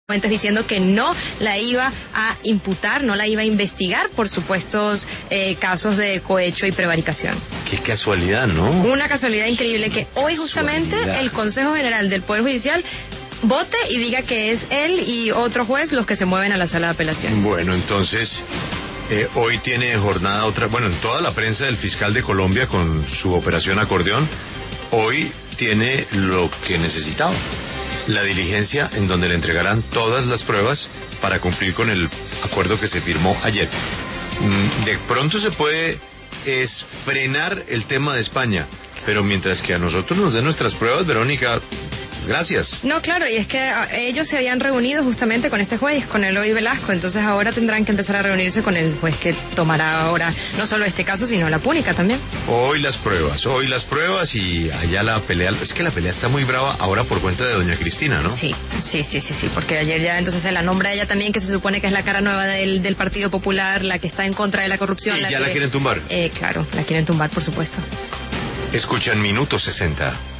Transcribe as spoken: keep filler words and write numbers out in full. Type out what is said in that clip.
diciendo que no la iba a imputar, no la iba a investigar por supuestos eh, casos de cohecho y prevaricación. Qué casualidad, ¿no? Una casualidad increíble que hoy justamente el Consejo General del Poder Judicial vote y diga que es él y otro juez los que se mueven a la sala de apelación. Bueno, entonces, eh, hoy tiene jornada otra, bueno, en toda la prensa del fiscal de Colombia con su operación acordeón, hoy tiene lo que necesitaba. La diligencia en donde le entregarán todas las pruebas para cumplir con el acuerdo que se firmó ayer. De pronto se puede es frenar el tema de España, pero mientras que a nosotros nos den nuestras pruebas, Verónica, gracias. No, claro, y es que ellos se habían reunido justamente con este juez, con Eloy Velasco, entonces ahora tendrán que empezar a reunirse con el juez que tomará ahora no solo este caso, sino la púnica también. Hoy las pruebas, hoy las pruebas y allá la pelea, es que la pelea está muy brava ahora por cuenta de doña Cristina, ¿no? Sí, sí, sí, sí, sí, porque ayer ya entonces se la nombra ella también, que se supone que es la cara nueva del, del Partido Popular, la que está en contra de la corrupción. ¿Y la ya que, la quieren tumbar? Eh, claro, la quieren tumbar, por supuesto. Escuchan Minuto sesenta.